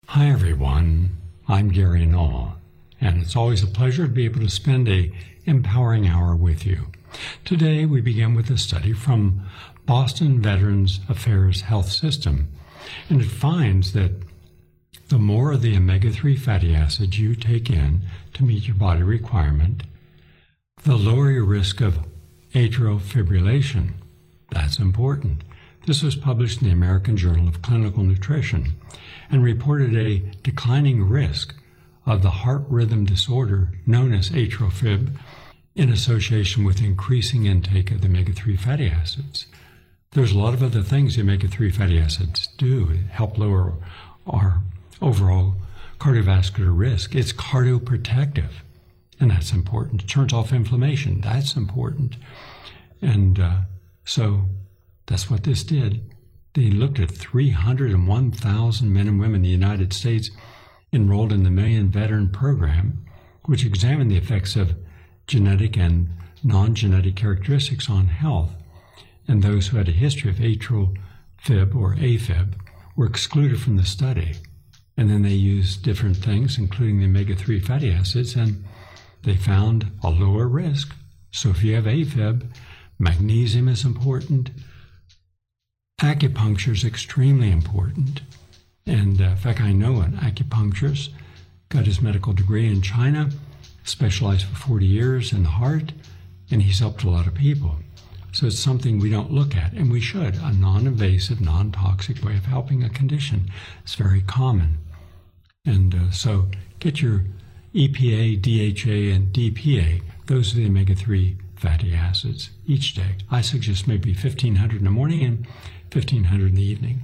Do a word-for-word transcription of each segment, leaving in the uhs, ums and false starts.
Hi everyone, I'm Gary Null, and it's always a pleasure to be able to spend a empowering hour with you. Today we begin with a study from Boston Veterans Affairs Health System, and it finds that the more of the omega three fatty acids you take in to meet your body requirement, the lower your risk of atrial fibrillation. That's important. This was published in the American Journal of Clinical Nutrition and reported a declining risk of the heart rhythm disorder known as atrial fib in association with increasing intake of the omega three fatty acids. There's a lot of other things the omega three fatty acids do to help lower our overall cardiovascular risk. It's cardioprotective, and that's important. It turns off inflammation. That's important. And uh, so that's what this did. They looked at three hundred one thousand men and women in the United States enrolled in the Million Veteran Program, which examined the effects of genetic and non-genetic characteristics on health. And those who had a history of atrial fib or AFib were excluded from the study. And then they used different things, including the omega three fatty acids, and they found a lower risk. So if you have AFib, magnesium is important. Acupuncture is extremely important. And uh, in fact, I know an acupuncturist, got his medical degree in China, specialized for forty years in the heart, and he's helped a lot of people. So it's something we don't look at, and we should. A non-invasive, non-toxic way of helping a condition. It's very common. And uh, so get your E P A, D H A, and D P A. Those are the omega three fatty acids each day. I suggest maybe fifteen hundred in the morning and fifteen hundred in the evening.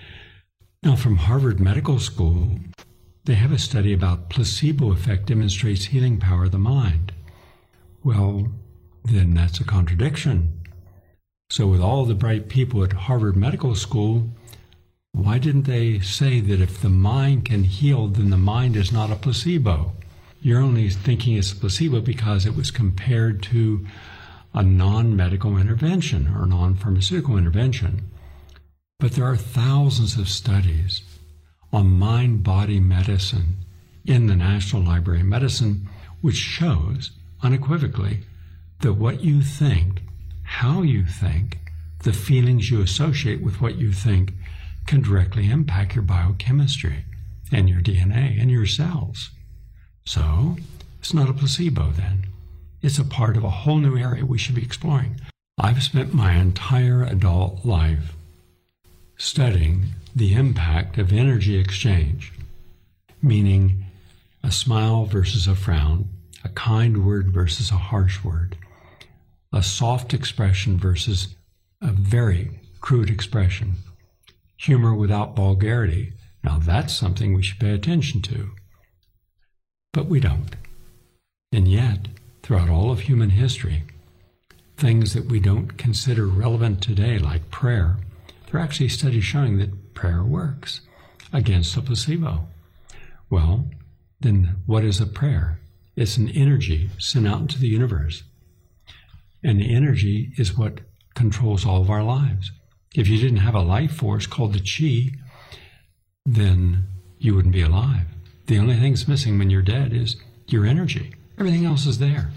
Now, from Harvard Medical School, they have a study about placebo effect demonstrates healing power of the mind. Well, then that's a contradiction. So with all the bright people at Harvard Medical School, why didn't they say that if the mind can heal, then the mind is not a placebo? You're only thinking it's a placebo because it was compared to a non-medical intervention or non-pharmaceutical intervention. But there are thousands of studies on mind-body medicine in the National Library of Medicine, which shows unequivocally that what you think, how you think, the feelings you associate with what you think can directly impact your biochemistry and your D N A and your cells. So it's not a placebo then. It's a part of a whole new area we should be exploring. I've spent my entire adult life studying the impact of energy exchange, meaning a smile versus a frown, a kind word versus a harsh word, a soft expression versus a very crude expression, humor without vulgarity. Now that's something we should pay attention to. But we don't. And yet, throughout all of human history, things that we don't consider relevant today, like prayer, there are actually studies showing that prayer works against a placebo. Well, then what is a prayer? It's an energy sent out into the universe. And the energy is what controls all of our lives. If you didn't have a life force called the chi, then you wouldn't be alive. The only thing that's missing when you're dead is your energy. Everything else is there.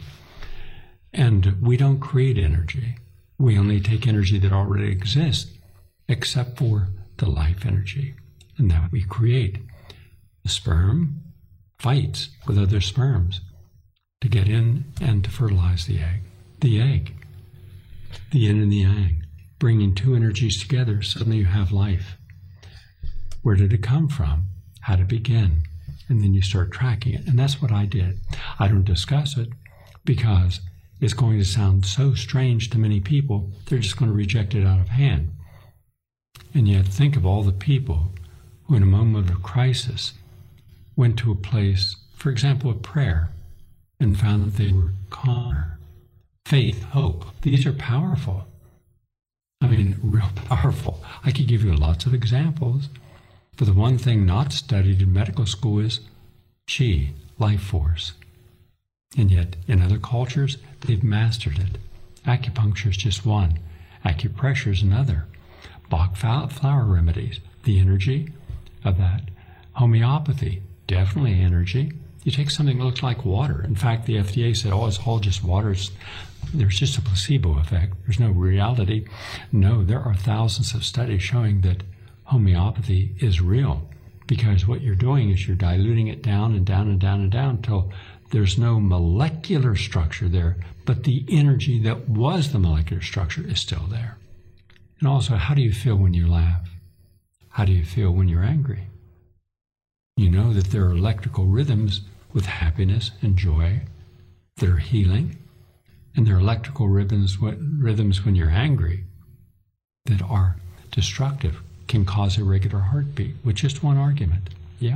And we don't create energy. We only take energy that already exists, except for the life energy. And that we create. The sperm fights with other sperms to get in and to fertilize the egg. The egg, the yin and the yang, bringing two energies together, suddenly you have life. Where did it come from? How did it begin? And then you start tracking it. And that's what I did. I don't discuss it because it's going to sound so strange to many people, they're just going to reject it out of hand. And yet think of all the people who in a moment of crisis went to a place, for example, of prayer, and found that they were calmer. Faith, hope, these are powerful. I mean, real powerful. I could give you lots of examples. But the one thing not studied in medical school is chi, life force. And yet, in other cultures, they've mastered it. Acupuncture is just one. Acupressure is another. Bach flower remedies, the energy of that Homeopathy, definitely energy. You take something that looks like water. In fact, the F D A said, oh, it's all just water. There's just a placebo effect. There's no reality. No, there are thousands of studies showing that homeopathy is real, because what you're doing is you're diluting it down and down and down and down until there's no molecular structure there, but the energy that was the molecular structure is still there. And also, how do you feel when you laugh? How do you feel when you're angry? You know that there are electrical rhythms with happiness and joy that are healing, and there are electrical rhythms, rhythms when you're angry that are destructive, can cause irregular heartbeat, with just one argument. Yeah.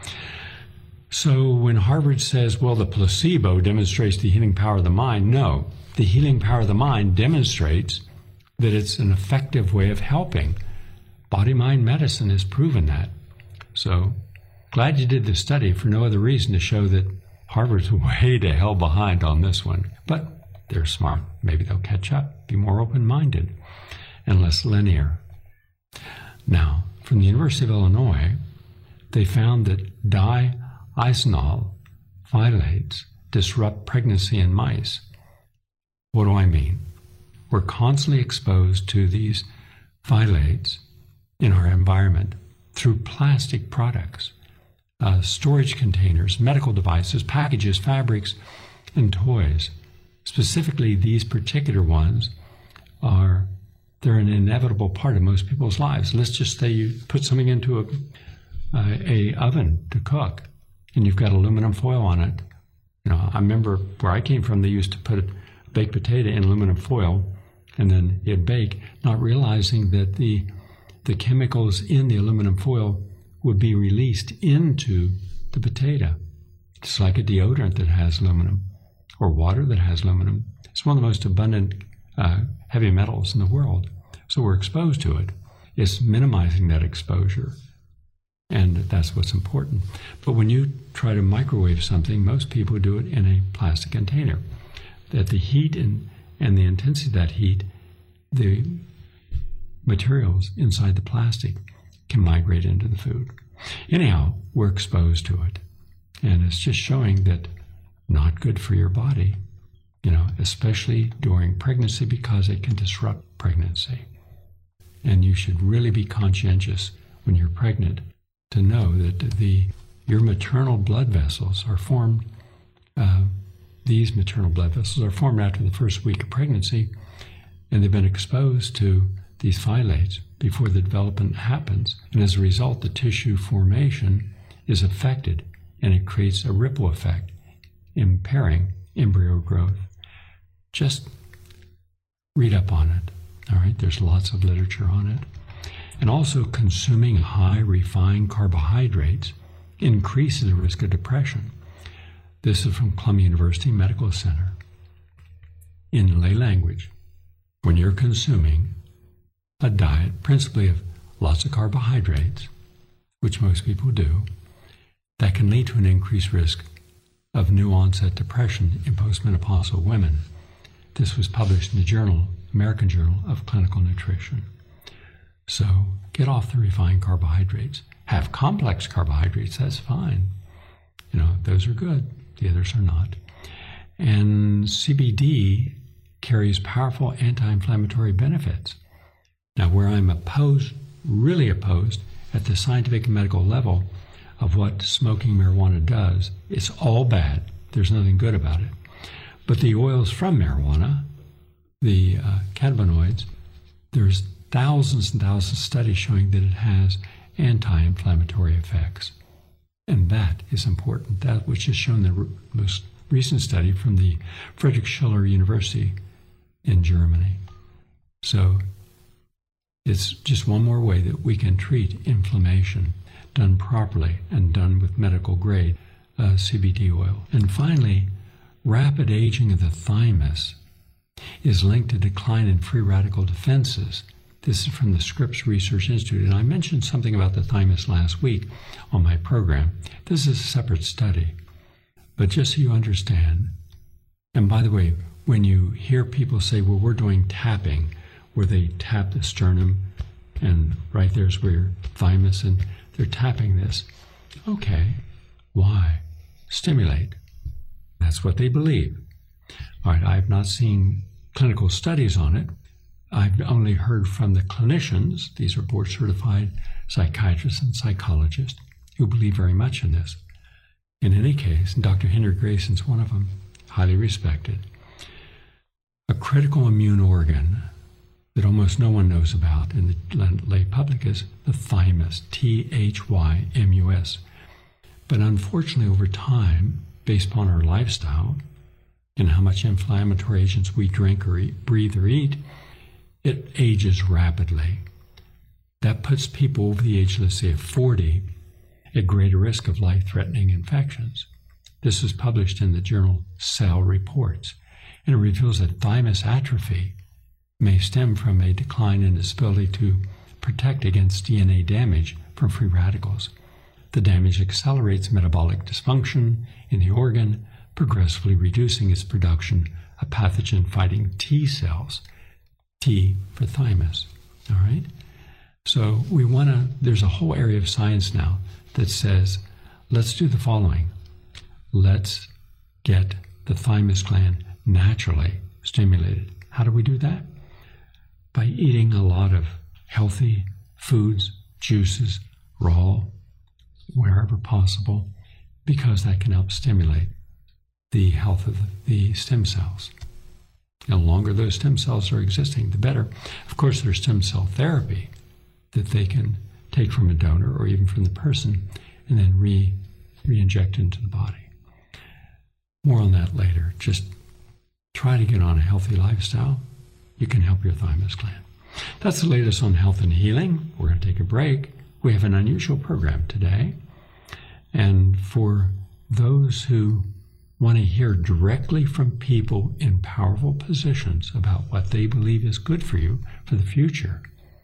So when Harvard says, well, the placebo demonstrates the healing power of the mind, no, the healing power of the mind demonstrates that it's an effective way of helping. Body-mind medicine has proven that. So glad you did the study for no other reason to show that Harvard's way to hell behind on this one. But they're smart. Maybe they'll catch up, be more open-minded, and less linear. Now, from the University of Illinois, they found that di-isonol phthalates disrupt pregnancy in mice. What do I mean? We're constantly exposed to these phthalates in our environment through plastic products, uh, storage containers, medical devices, packages, fabrics, and toys. Specifically, these particular ones are, they're an inevitable part of most people's lives. Let's just say you put something into a, uh, a oven to cook, and you've got aluminum foil on it. You know, I remember where I came from, they used to put a baked potato in aluminum foil, and then it'd bake, not realizing that the the chemicals in the aluminum foil would be released into the potato. It's like a deodorant that has aluminum, or water that has aluminum. It's one of the most abundant uh, heavy metals in the world. So we're exposed to it. It's minimizing that exposure, and that's what's important. But when you try to microwave something, most people do it in a plastic container. That the heat and, and the intensity of that heat, the materials inside the plastic can migrate into the food. Anyhow, we're exposed to it. And it's just showing that not good for your body, you know, especially during pregnancy, because it can disrupt pregnancy. And you should really be conscientious when you're pregnant to know that the your maternal blood vessels are formed, uh, these maternal blood vessels are formed after the first week of pregnancy, and they've been exposed to these phthalates before the development happens. And as a result, the tissue formation is affected, and it creates a ripple effect, impairing embryo growth. Just read up on it. All right, there's lots of literature on it. And also, consuming high refined carbohydrates increases the risk of depression. This is from Columbia University Medical Center. In lay language, when you're consuming a diet principally of lots of carbohydrates, which most people do, that can lead to an increased risk of new onset depression in postmenopausal women. This was published in the journal, American Journal of Clinical Nutrition. So get off the refined carbohydrates. Have complex carbohydrates, that's fine. You know, those are good. The others are not. And C B D carries powerful anti-inflammatory benefits. Now, where I'm opposed, really opposed, at the scientific and medical level of what smoking marijuana does, it's all bad. There's nothing good about it. But the oils from marijuana, the uh, cannabinoids, there's thousands and thousands of studies showing that it has anti-inflammatory effects. And that is important. That which is shown in the most recent study from the Friedrich Schiller University in Germany. So it's just one more way that we can treat inflammation done properly and done with medical grade uh, C B D oil. And finally, rapid aging of the thymus is linked to decline in free radical defenses. This is from the Scripps Research Institute, and I mentioned something about the thymus last week on my program. This is a separate study, but just so you understand, and by the way, when you hear people say, well, we're doing tapping, where they tap the sternum, and right there's where your thymus, and they're tapping this, Okay, why? Stimulate. That's what they believe. All right, I have not seen clinical studies on it. I've only heard from the clinicians, these are board-certified psychiatrists and psychologists, who believe very much in this. In any case, Doctor Henry Grayson's one of them, highly respected. A critical immune organ that almost no one knows about in the lay public is the thymus, T H Y M U S. But unfortunately, over time, based upon our lifestyle and how much inflammatory agents we drink or eat, breathe or eat, it ages rapidly. That puts people over the age, let's say, of forty at greater risk of life-threatening infections. This is published in the journal Cell Reports, and it reveals that thymus atrophy may stem from a decline in its ability to protect against D N A damage from free radicals. The damage accelerates metabolic dysfunction in the organ, progressively reducing its production of pathogen-fighting T cells, T for thymus, all right? So we want to, there's a whole area of science now that says, let's do the following. Let's get the thymus gland naturally stimulated. How do we do that? By eating a lot of healthy foods, juices, raw, wherever possible, because that can help stimulate the health of the stem cells. The longer those stem cells are existing, the better. Of course, there's stem cell therapy that they can take from a donor or even from the person and then re, re-inject into the body. More on that later. Just try to get on a healthy lifestyle. You can help your thymus gland. That's the latest on health and healing. We're going to take a break. We have an unusual program today. And for those who want to hear directly from people in powerful positions about what they believe is good for you for the future,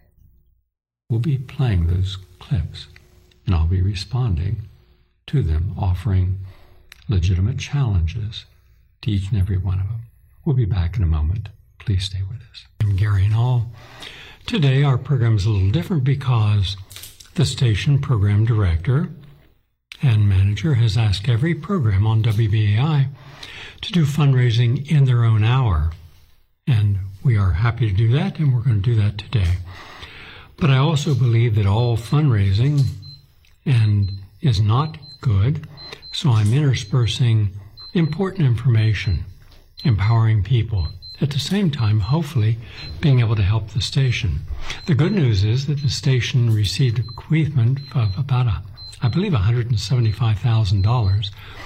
we'll be playing those clips, and I'll be responding to them, offering legitimate challenges to each and every one of them. We'll be back in a moment. Please stay with us. I'm Gary Null. Today our program is a little different because the station program director and manager has asked every program on W B A I to do fundraising in their own hour. And we are happy to do that, and we're going to do that today. But I also believe that all fundraising and is not good, so I'm interspersing important information, empowering people, at the same time, hopefully, being able to help the station. The good news is that the station received a bequeathment of about, a, I believe, one hundred seventy-five thousand dollars.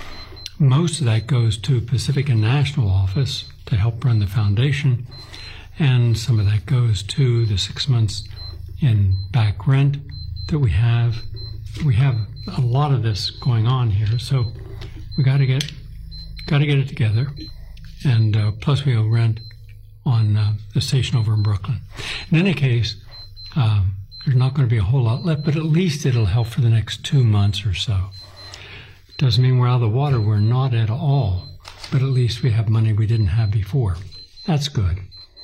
Most of that goes to Pacifica National Office to help run the foundation, and some of that goes to the six months in back rent that we have. We have a lot of this going on here, so we got to get got to get it together. And uh, plus we owe rent on uh, the station over in Brooklyn. In any case, uh, there's not going to be a whole lot left, but at least it'll help for the next two months or so. Doesn't mean we're out of the water. We're not at all. But at least we have money we didn't have before. That's good.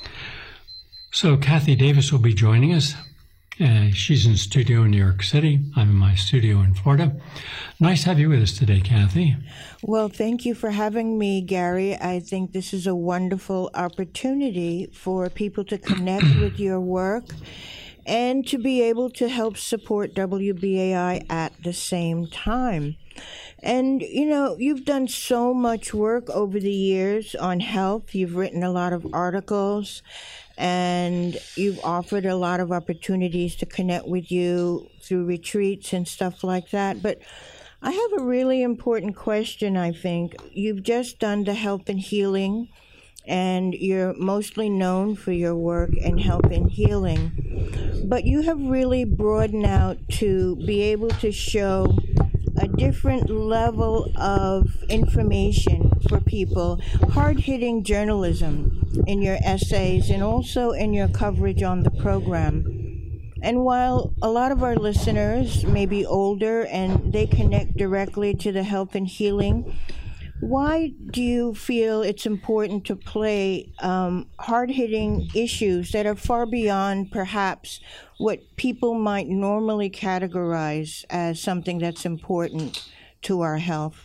So Kathy Davis will be joining us. Uh, she's in studio in New York City. I'm in my studio in Florida. Nice to have you with us today, Kathy. Well, thank you for having me, Gary. I think this is a wonderful opportunity for people to connect with your work and to be able to help support W B A I at the same time. And, you know, you've done so much work over the years on health. You've written a lot of articles, and you've offered a lot of opportunities to connect with you through retreats and stuff like that. But I have a really important question, I think. You've just done the health and healing, and you're mostly known for your work in health and healing. But you have really broadened out to be able to show a different level of information for people, hard-hitting journalism in your essays and also in your coverage on the program. And while a lot of our listeners may be older and they connect directly to the health and healing, Why do you feel it's important to play um, hard-hitting issues that are far beyond perhaps what people might normally categorize as something that's important to our health?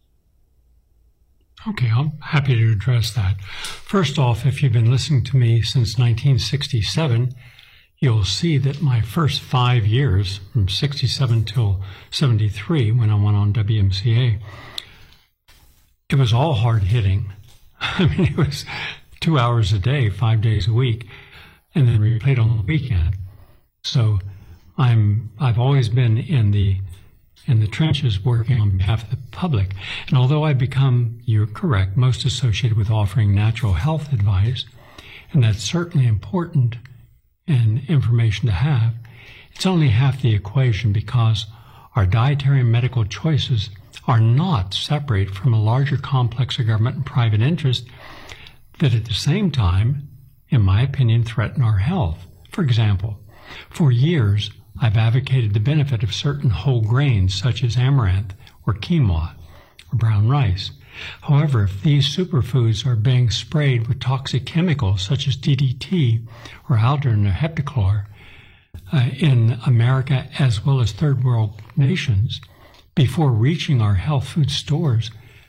Okay, I'm happy to address that. First off, if you've been listening to me since nineteen sixty-seven, you'll see that my first five years, from sixty-seven till seventy-three, when I went on W M C A, it was all hard hitting. I mean, it was two hours a day, five days a week, and then we played on the weekend. So I'm, I've always been in the in the trenches working on behalf of the public. And although I've become, you're correct, most associated with offering natural health advice, and that's certainly important and information to have, it's only half the equation, because our dietary and medical choices are not separate from a larger complex of government and private interest that at the same time, in my opinion, threaten our health. For example, for years, I've advocated the benefit of certain whole grains such as amaranth or quinoa or brown rice. However, if these superfoods are being sprayed with toxic chemicals such as D D T or aldrin or heptachlor uh, in America as well as third world nations before reaching our health food stores,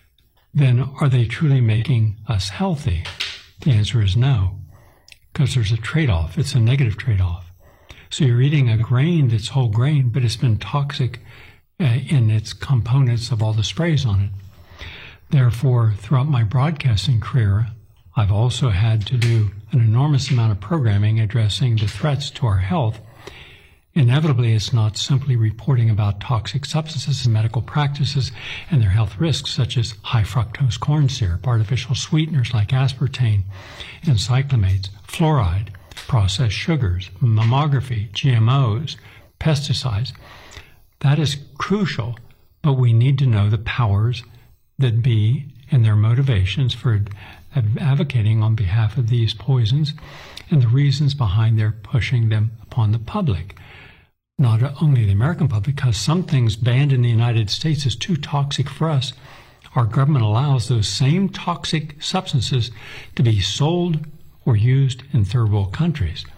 then are they truly making us healthy? The answer is no, because there's a trade-off. It's a negative trade-off. So you're eating a grain that's whole grain, but it's been toxic uh, in its components of all the sprays on it. Therefore, throughout my broadcasting career, I've also had to do an enormous amount of programming addressing the threats to our health. Inevitably, it's not simply reporting about toxic substances and medical practices and their health risks, such as high fructose corn syrup, artificial sweeteners like aspartame and cyclamates, fluoride, processed sugars, mammography, G M Os, pesticides. That is crucial, but we need to know the powers that be and their motivations for advocating on behalf of these poisons and the reasons behind their pushing them upon the public. Not only the American public, because some things banned in the United States is too toxic for us. Our government allows those same toxic substances to be sold or used in third world countries.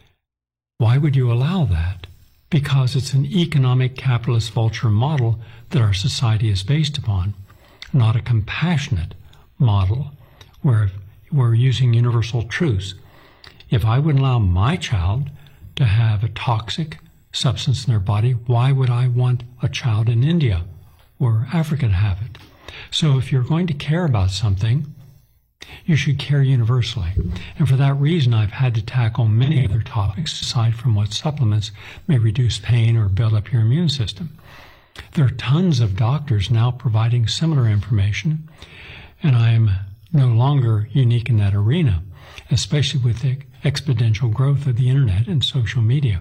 Why would you allow that? Because it's an economic capitalist vulture model that our society is based upon, not a compassionate model where we're using universal truths. If I would allow my child to have a toxic substance in their body, why would I want a child in India or Africa to have it? So if you're going to care about something, you should care universally. And for that reason, I've had to tackle many other topics aside from what supplements may reduce pain or build up your immune system. There are tons of doctors now providing similar information, and I am no longer unique in that arena, especially with the exponential growth of the internet and social media.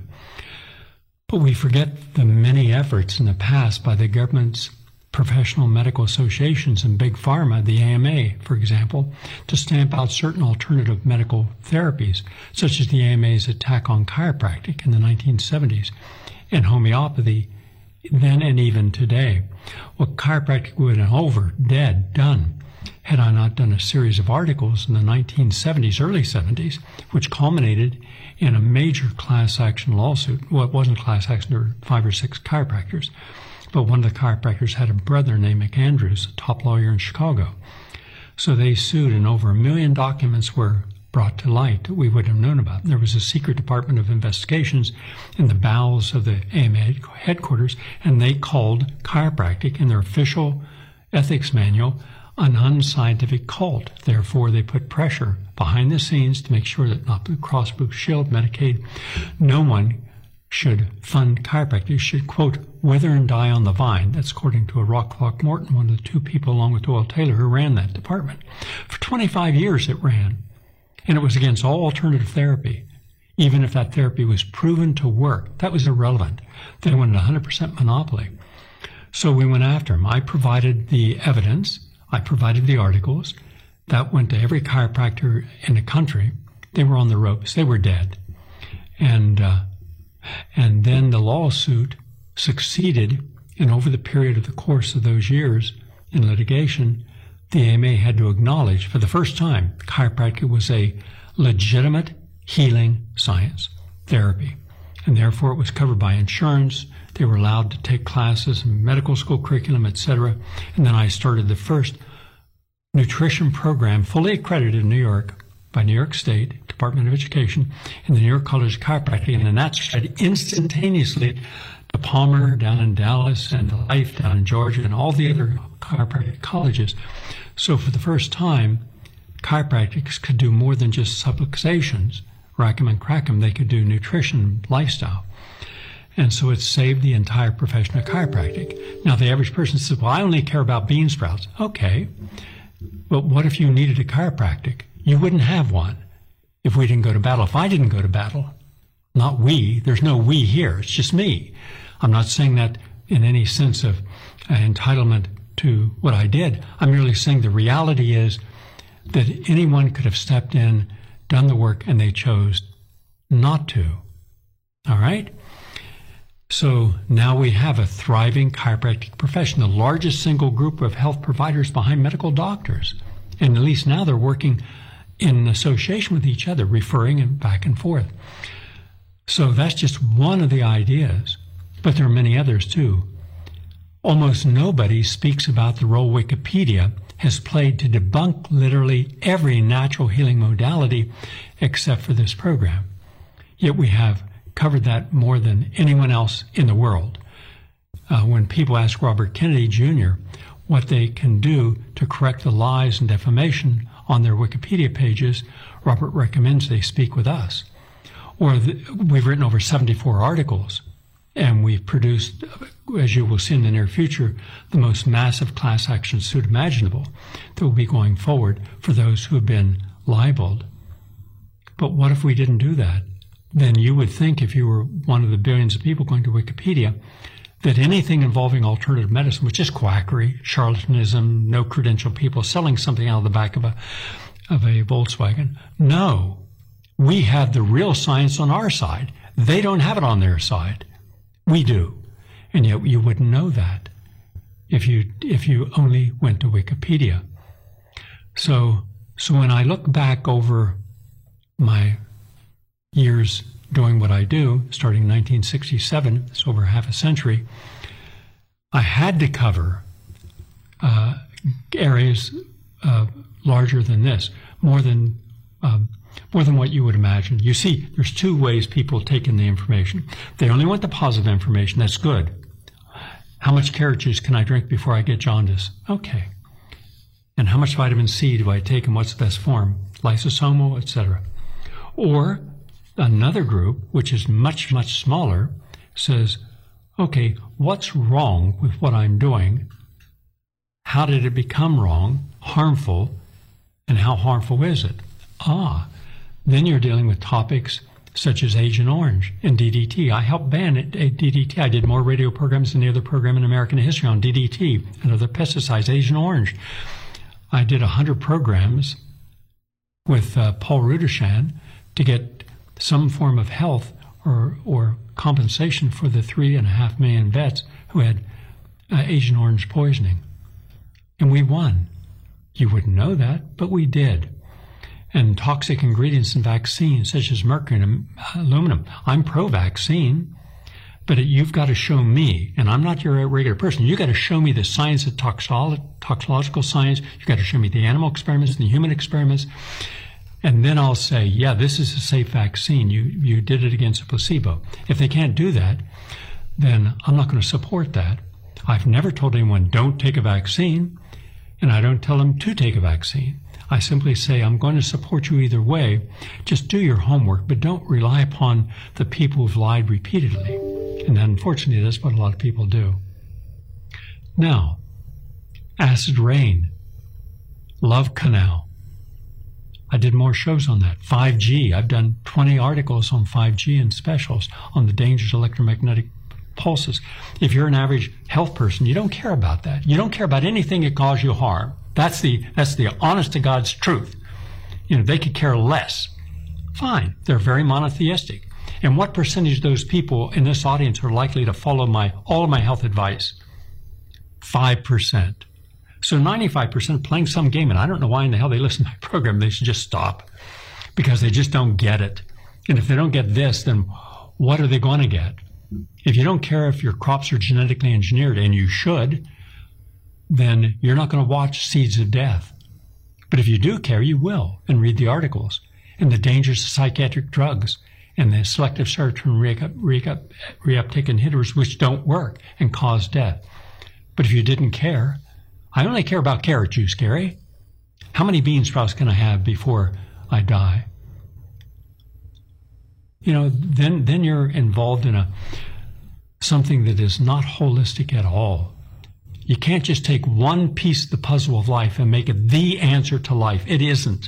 But we forget the many efforts in the past by the government's professional medical associations and Big Pharma, the A M A, for example, to stamp out certain alternative medical therapies, such as the A M A's attack on chiropractic in the nineteen seventies and homeopathy then and even today. Well, chiropractic would have been over, dead, done, had I not done a series of articles in the nineteen seventies, early seventies, which culminated in a major class action lawsuit. Well, it wasn't class action, there were five or six chiropractors, but one of the chiropractors had a brother named McAndrews, a top lawyer in Chicago. So they sued, and over a million documents were brought to light that we wouldn't have known about. There was a secret department of investigations in the bowels of the A M A headquarters, and they called chiropractic in their official ethics manual an unscientific cult. Therefore, they put pressure behind the scenes to make sure that not Blue Cross Blue Shield, Medicaid, no one should fund chiropractic. You should, quote, wither and die on the vine. That's according to a Rock Throckmorton, one of the two people along with Doyle Taylor who ran that department. For twenty-five years it ran, and it was against all alternative therapy. Even if that therapy was proven to work, that was irrelevant. They wanted a one hundred percent monopoly. So we went after them. I provided the evidence. I provided the articles. That went to every chiropractor in the country. They were on the ropes. They were dead. And uh, and then the lawsuit succeeded, and over the period of the course of those years in litigation, the A M A had to acknowledge for the first time chiropractic was a legitimate healing science therapy, and therefore it was covered by insurance. They were allowed to take classes, medical school curriculum, et cetera. And then I started the first nutrition program fully accredited in New York by New York State Department of Education and the New York College of Chiropractic, and then that spread instantaneously to Palmer down in Dallas and to Life down in Georgia and all the other chiropractic colleges. So for the first time, chiropractics could do more than just subluxations, rack 'em and crack 'em. They could do nutrition, lifestyle. And so it saved the entire profession of chiropractic. Now, the average person says, well, I only care about bean sprouts. Okay, but what if you needed a chiropractic? You wouldn't have one if we didn't go to battle. If I didn't go to battle, not we, there's no we here, it's just me. I'm not saying that in any sense of uh, entitlement to what I did. I'm merely saying the reality is that anyone could have stepped in, done the work, and they chose not to. All right? So now we have a thriving chiropractic profession, the largest single group of health providers behind medical doctors. And at least now they're working in association with each other, referring and back and forth. So that's just one of the ideas, but there are many others too. Almost nobody speaks about the role Wikipedia has played to debunk literally every natural healing modality except for this program. Yet we have covered that more than anyone else in the world. Uh, when people ask Robert Kennedy Junior what they can do to correct the lies and defamation on their Wikipedia pages, Robert recommends they speak with us. Or the, we've written over seventy-four articles, and we've produced, as you will see in the near future, the most massive class action suit imaginable that will be going forward for those who have been libeled. But what if we didn't do that? Then you would think, if you were one of the billions of people going to Wikipedia, that anything involving alternative medicine, which is quackery, charlatanism, no credential people selling something out of the back of a, of a Volkswagen. No, we have the real science on our side. They don't have it on their side. We do. And yet you wouldn't know that if you, if you only went to Wikipedia. So, so when I look back over my years doing what I do, starting in nineteen sixty-seven, it's over half a century, I had to cover uh, areas uh, larger than this, more than um, more than what you would imagine. You see, there's two ways people take in the information. They only want the positive information. That's good. How much carrot juice can I drink before I get jaundice? Okay. And how much vitamin C do I take, and what's the best form? Lysosomal, et cetera. Or another group, which is much, much smaller, says, okay, what's wrong with what I'm doing? How did it become wrong, harmful, and how harmful is it? Ah, then you're dealing with topics such as Agent Orange and D D T. I helped ban it, D D T. I did more radio programs than any other program in American history on D D T and other pesticides, Agent Orange. I did one hundred programs with uh, Paul Rudishan to get some form of health or, or compensation for the three and a half million vets who had uh, Agent Orange poisoning. And we won. You wouldn't know that, but we did. And toxic ingredients in vaccines, such as mercury and aluminum. I'm pro-vaccine, but it, you've got to show me, and I'm not your regular person, you've got to show me the science of toxolo- toxicological science, you've got to show me the animal experiments and the human experiments, and then I'll say, yeah, this is a safe vaccine. You, you did it against a placebo. If they can't do that, then I'm not going to support that. I've never told anyone, don't take a vaccine, and I don't tell them to take a vaccine. I simply say, I'm going to support you either way. Just do your homework, but don't rely upon the people who've lied repeatedly. And unfortunately, that's what a lot of people do. Now, acid rain, love canal. I did more shows on that. five G, I've done twenty articles on five G and specials on the dangers of electromagnetic pulses. If you're an average health person, you don't care about that. You don't care about anything that causes you harm. That's the that's the honest to God's truth. You know, they could care less. Fine, they're very monotheistic. And what percentage of those people in this audience are likely to follow my all of my health advice? Five percent. So ninety-five percent are playing some game, and I don't know why in the hell they listen to my program. They should just stop because they just don't get it. And if they don't get this, then what are they going to get? If you don't care if your crops are genetically engineered, and you should, then you're not going to watch Seeds of Death. But if you do care, you will, and read the articles and the dangers of psychiatric drugs and the selective serotonin reuptake inhibitors, which don't work and cause death. But if you didn't care, I only care about carrot juice, Gary. How many bean sprouts can I have before I die? You know, then then you're involved in a something that is not holistic at all. You can't just take one piece of the puzzle of life and make it the answer to life. It isn't.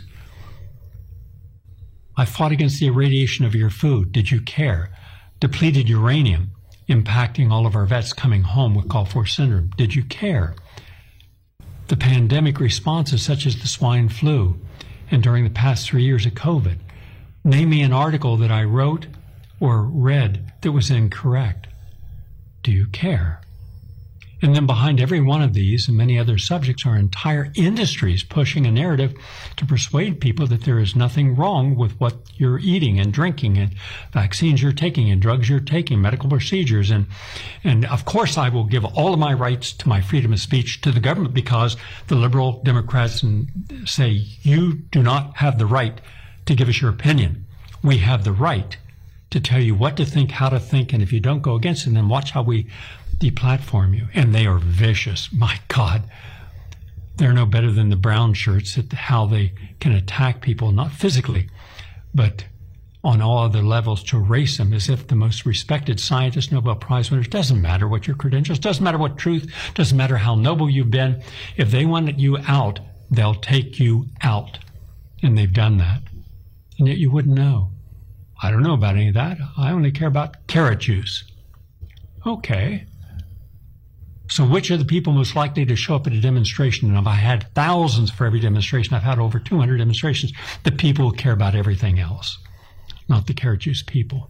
I fought against the irradiation of your food. Did you care? Depleted uranium, impacting all of our vets coming home with Gulf War syndrome. Did you care? The pandemic responses such as the swine flu and during the past three years of COVID. Name me an article that I wrote or read that was incorrect. Do you care? And then behind every one of these and many other subjects are entire industries pushing a narrative to persuade people that there is nothing wrong with what you're eating and drinking and vaccines you're taking and drugs you're taking, medical procedures. And, and of course, I will give all of my rights to my freedom of speech to the government because the liberal Democrats say you do not have the right to give us your opinion. We have the right to tell you what to think, how to think, and if you don't go against it, then watch how we deplatform you. And they are vicious. My God, they're no better than the brown shirts at how they can attack people, not physically, but on all other levels to erase them as if the most respected scientists, Nobel Prize winners, doesn't matter what your credentials, doesn't matter what truth, doesn't matter how noble you've been. If they want you out, they'll take you out. And they've done that. And yet you wouldn't know. I don't know about any of that. I only care about carrot juice. Okay. So which are the people most likely to show up at a demonstration? And if I had thousands for every demonstration, I've had over two hundred demonstrations, the people who care about everything else, not the carrot juice people.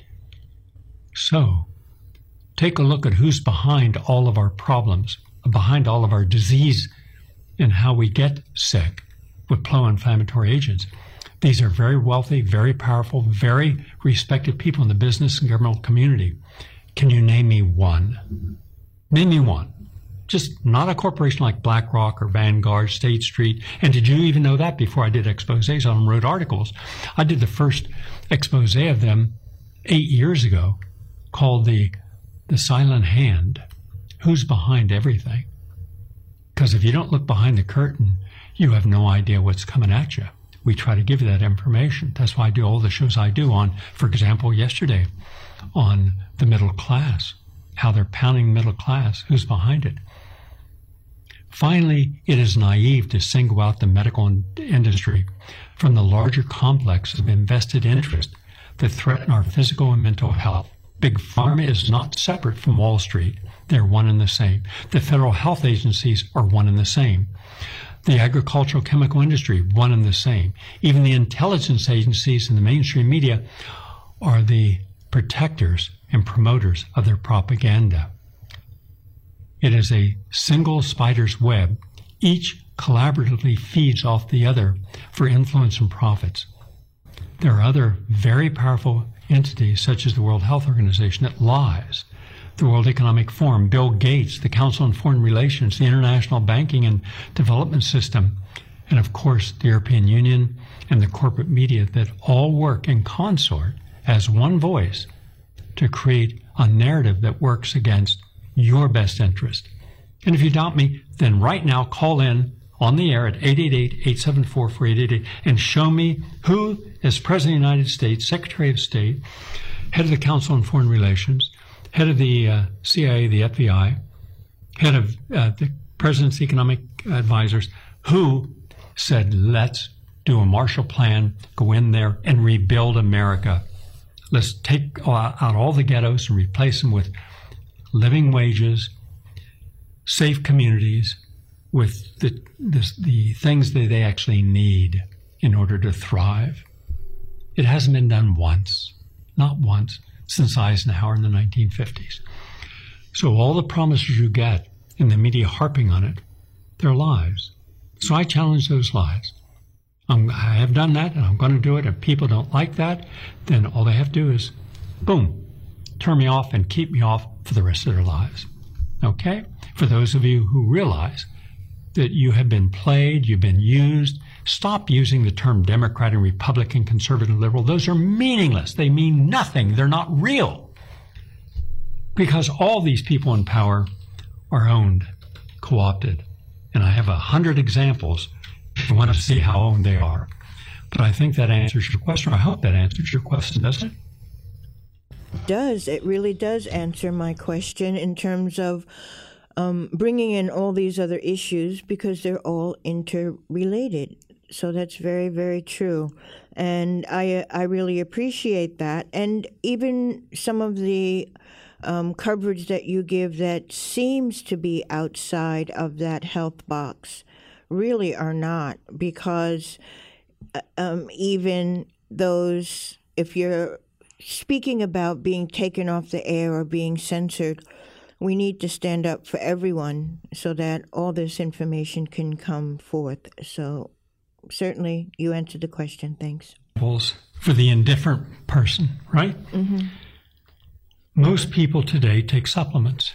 So take a look at who's behind all of our problems, behind all of our disease and how we get sick with pro-inflammatory agents. These are very wealthy, very powerful, very respected people in the business and governmental community. Can you name me one? Name me one. Just not a corporation like BlackRock or Vanguard, State Street. And did you even know that before I did exposés on them, wrote articles? I did the first expose of them eight years ago called the, the Silent Hand. Who's behind everything? Because if you don't look behind the curtain, you have no idea what's coming at you. We try to give you that information. That's why I do all the shows I do on, for example, yesterday on the middle class, how they're pounding middle class, who's behind it. Finally, it is naive to single out the medical industry from the larger complex of invested interest that threaten our physical and mental health. Big Pharma is not separate from Wall Street. They're one and the same. The federal health agencies are one and the same. The agricultural chemical industry, one and the same. Even the intelligence agencies and the mainstream media are the protectors and promoters of their propaganda. It is a single spider's web. Each collaboratively feeds off the other for influence and profits. There are other very powerful entities, such as the World Health Organization, that lies. The World Economic Forum, Bill Gates, the Council on Foreign Relations, the International Banking and Development System, and of course the European Union and the corporate media that all work in consort as one voice to create a narrative that works against your best interest. And if you doubt me, then right now call in on the air at eight eight eight, eight seven four, four eight eight eight and show me who, as President of the United States, Secretary of State, head of the Council on Foreign Relations, head of the uh, C I A, the F B I, head of uh, the President's economic advisors, who said, let's do a Marshall Plan, go in there and rebuild America. Let's take out all the ghettos and replace them with living wages, safe communities, with the, the, the things that they actually need in order to thrive. It hasn't been done once, not once, since Eisenhower in the nineteen fifties. So all the promises you get and the media harping on it, They're lies. So I challenge those lies. I'm, I have done that, and I'm going to do it. If people don't like that, then all they have to do is, boom, turn me off and keep me off for the rest of their lives. Okay? For those of you who realize that you have been played, you've been used, stop using the term Democrat and Republican, conservative, liberal. Those are meaningless. They mean nothing. They're not real. Because all these people in power are owned, co-opted. And I have a hundred examples if you want to see how owned they are. But I think that answers your question. I hope that answers your question, doesn't it? Does. It really does answer my question in terms of um, bringing in all these other issues because they're all interrelated. So that's very, very true. And I, I really appreciate that. And even some of the um, coverage that you give that seems to be outside of that health box really are not, because um, even those, if you're speaking about being taken off the air or being censored, we need to stand up for everyone so that all this information can come forth. So certainly you answered the question. Thanks. For the indifferent person, right? Mm-hmm. Most people today take supplements.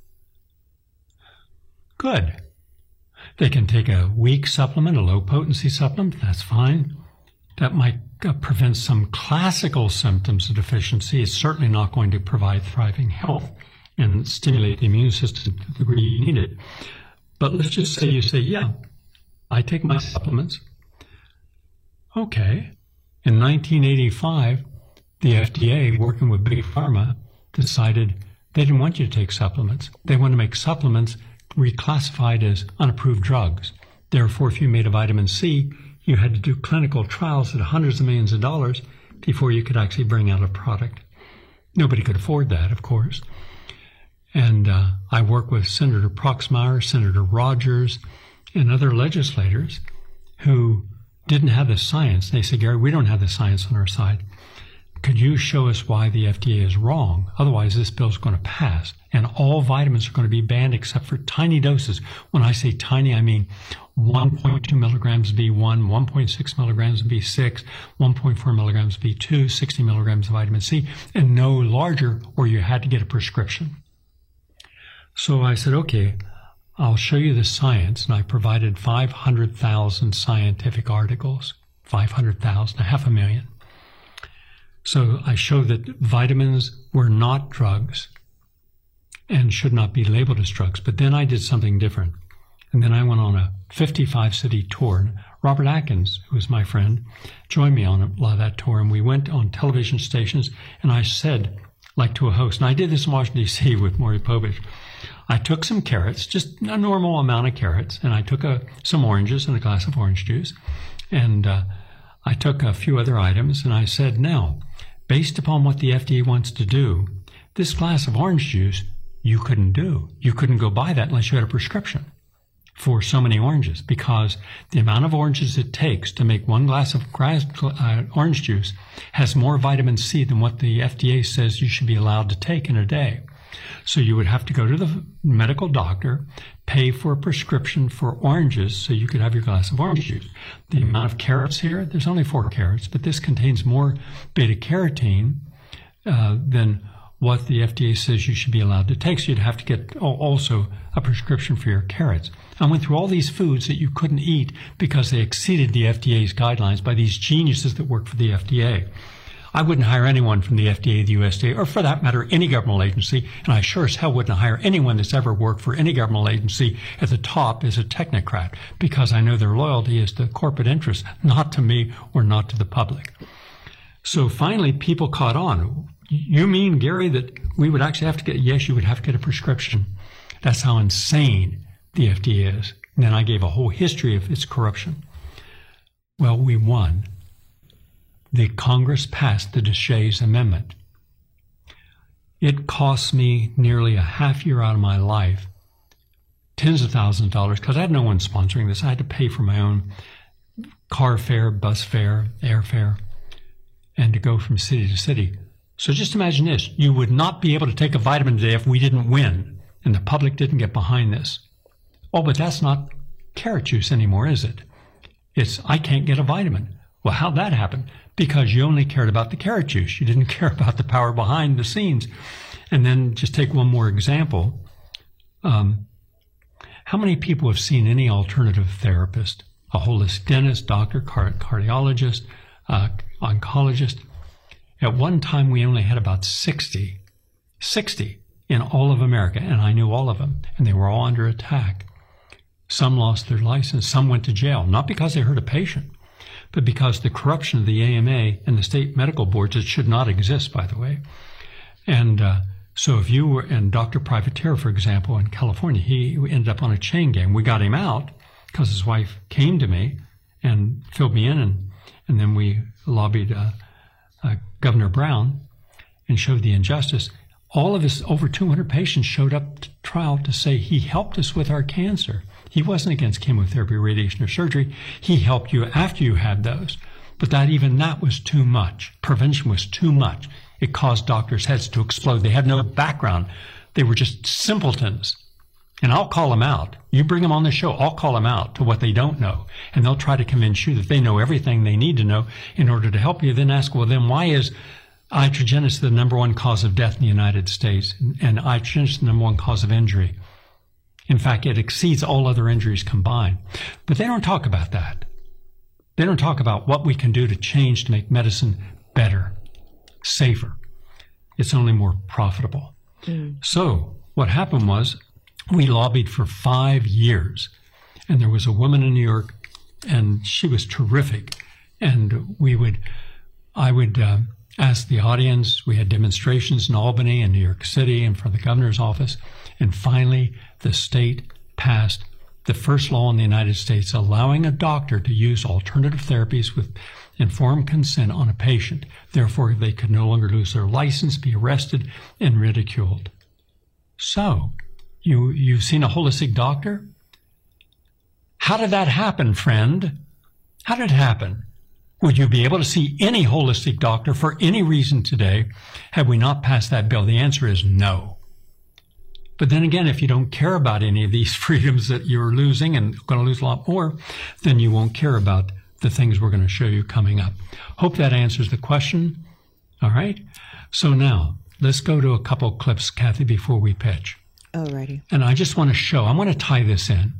Good. They can take a weak supplement, a low-potency supplement. That's fine. That might uh, prevent some classical symptoms of deficiency. It's certainly not going to provide thriving health and stimulate the immune system to the degree you need it. But let's just say you say, yeah, I take my supplements. Okay. In nineteen eighty-five, the F D A, working with Big Pharma, decided they didn't want you to take supplements. They want to make supplements reclassified as unapproved drugs. Therefore, if you made a vitamin C, you had to do clinical trials at hundreds of millions of dollars before you could actually bring out a product. Nobody could afford that, of course. And uh, I work with Senator Proxmire, Senator Rogers, and other legislators who didn't have the science. They said, Gary, we don't have the science on our side. Could you show us why the F D A is wrong? Otherwise, this bill is going to pass. And all vitamins are going to be banned except for tiny doses. When I say tiny, I mean one point two milligrams B one, one point six milligrams B six, one point four milligrams B two, sixty milligrams of vitamin C, and no larger, or you had to get a prescription. So I said, okay, I'll show you the science. And I provided five hundred thousand scientific articles, five hundred thousand, a half a million. So I showed that vitamins were not drugs and should not be labeled as drugs. But then I did something different. And then I went on a fifty-five city tour. Robert Atkins, who was my friend, joined me on a lot of that tour. And we went on television stations. And I said, like to a host, and I did this in Washington, D C with Maury Povich, I took some carrots, just a normal amount of carrots, and I took a, some oranges and a glass of orange juice. And uh, I took a few other items, and I said, now, based upon what the F D A wants to do, this glass of orange juice you couldn't do. You couldn't go buy that unless you had a prescription for so many oranges, because the amount of oranges it takes to make one glass of grass, uh, orange juice has more vitamin C than what the F D A says you should be allowed to take in a day. So you would have to go to the medical doctor, pay for a prescription for oranges so you could have your glass of orange juice. The amount of carrots here, there's only four carrots, but this contains more beta-carotene uh, than what the F D A says you should be allowed to take. So you'd have to get also a prescription for your carrots. I went through all these foods that you couldn't eat because they exceeded the F D A's guidelines by these geniuses that work for the F D A. I wouldn't hire anyone from the F D A, the U S D A, or for that matter, any governmental agency, and I sure as hell wouldn't hire anyone that's ever worked for any governmental agency at the top as a technocrat, because I know their loyalty is to corporate interests, not to me or not to the public. So finally, people caught on. You mean, Gary, that we would actually have to get, yes, you would have to get a prescription. That's how insane the F D A is. And then I gave a whole history of its corruption. Well, we won. The Congress passed the Deshays Amendment. It cost me nearly a half year out of my life, tens of thousands of dollars, because I had no one sponsoring this. I had to pay for my own car fare, bus fare, airfare, and to go from city to city. So just imagine this. You would not be able to take a vitamin today if we didn't win and the public didn't get behind this. Oh, but that's not carrot juice anymore, is it? It's, I can't get a vitamin. Well, how'd that happen? Because you only cared about the carrot juice. You didn't care about the power behind the scenes. And then just take one more example. Um, how many people have seen any alternative therapist? A holistic dentist, doctor, car- cardiologist, uh, oncologist. At one time, we only had about sixty, sixty in all of America, and I knew all of them, and they were all under attack. Some lost their license, some went to jail, not because they hurt a patient, but because the corruption of the A M A and the state medical boards, it should not exist, by the way. And uh, so if you were, and Doctor Privateer, for example, in California, he ended up on a chain gang. We got him out because his wife came to me and filled me in, and, and then we lobbied uh, uh, Governor Brown and showed the injustice. All of his over two hundred patients showed up to trial to say he helped us with our cancer. He wasn't against chemotherapy, radiation, or surgery. He helped you after you had those. But that even that was too much. Prevention was too much. It caused doctors' heads to explode. They had no background. They were just simpletons. And I'll call them out. You bring them on the show, I'll call them out to what they don't know. And they'll try to convince you that they know everything they need to know in order to help you. Then ask, well, then why is iatrogenics the number one cause of death in the United States? And iatrogenics the number one cause of injury. In fact, it exceeds all other injuries combined. But they don't talk about that. They don't talk about what we can do to change to make medicine better, safer. It's only more profitable. Mm. So what happened was we lobbied for five years. And there was a woman in New York, and she was terrific. And we would, I would uh, ask the audience. We had demonstrations in Albany and New York City and for the governor's office. And finally, the state passed the first law in the United States allowing a doctor to use alternative therapies with informed consent on a patient. Therefore, they could no longer lose their license, be arrested, and ridiculed. So, you, you've seen a holistic doctor? How did that happen, friend? How did it happen? Would you be able to see any holistic doctor for any reason today had we not passed that bill? The answer is no. But then again, if you don't care about any of these freedoms that you're losing and going to lose a lot more, then you won't care about the things we're going to show you coming up. Hope that answers the question. All right. So now let's go to a couple of clips, Kathy, before we pitch. Alrighty. And I just want to show, I want to tie this in.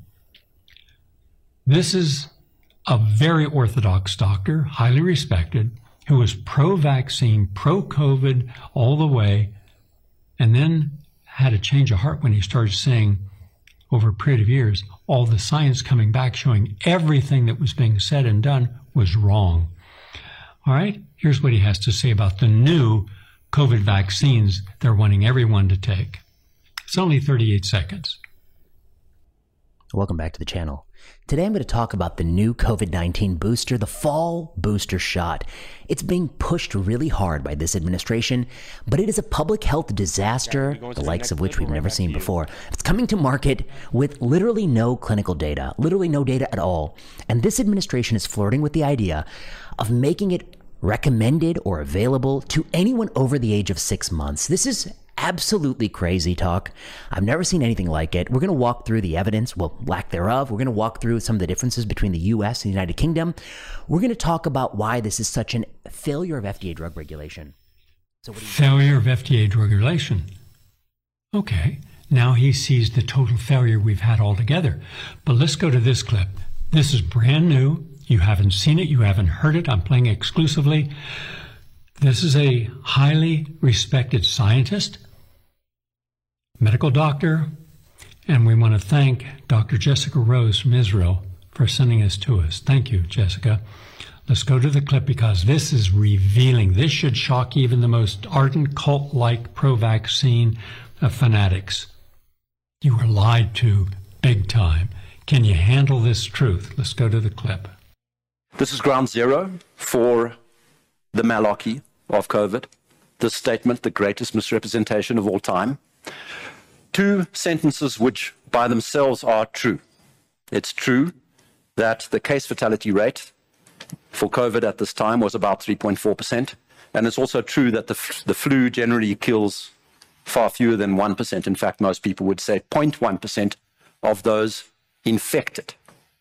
This is a very orthodox doctor, highly respected, who was pro-vaccine, pro-COVID all the way, and then had a change of heart when he started saying, over a period of years, all the science coming back showing everything that was being said and done was wrong. All right, here's what he has to say about the new COVID vaccines they're wanting everyone to take. It's only thirty-eight seconds. Welcome back to the channel. Today I'm going to talk about the new COVID nineteen booster, the fall booster shot. It's being pushed really hard by this administration, but it is a public health disaster, the likes of which we've never seen before. It's coming to market with literally no clinical data, literally no data at all. And this administration is flirting with the idea of making it recommended or available to anyone over the age of six months. This is absolutely crazy talk. I've never seen anything like it. We're going to walk through the evidence, well, lack thereof. We're going to walk through some of the differences between the U S and the United Kingdom. We're going to talk about why this is such a failure of F D A drug regulation. So what do you failure of F D A drug regulation. Okay. Now he sees the total failure we've had altogether. But let's go to this clip. This is brand new. You haven't seen it. You haven't heard it. I'm playing exclusively. This is a highly respected scientist, medical doctor, and we want to thank Doctor Jessica Rose from Israel for sending this to us. Thank you, Jessica. Let's go to the clip because this is revealing. This should shock even the most ardent cult-like pro-vaccine fanatics. You were lied to big time. Can you handle this truth? Let's go to the clip. This is ground zero for the malarkey of COVID. This statement, the greatest misrepresentation of all time. Two sentences which by themselves are true. It's true that the case fatality rate for COVID at this time was about three point four percent. And it's also true that the, the flu generally kills far fewer than one percent. In fact, most people would say zero point one percent of those infected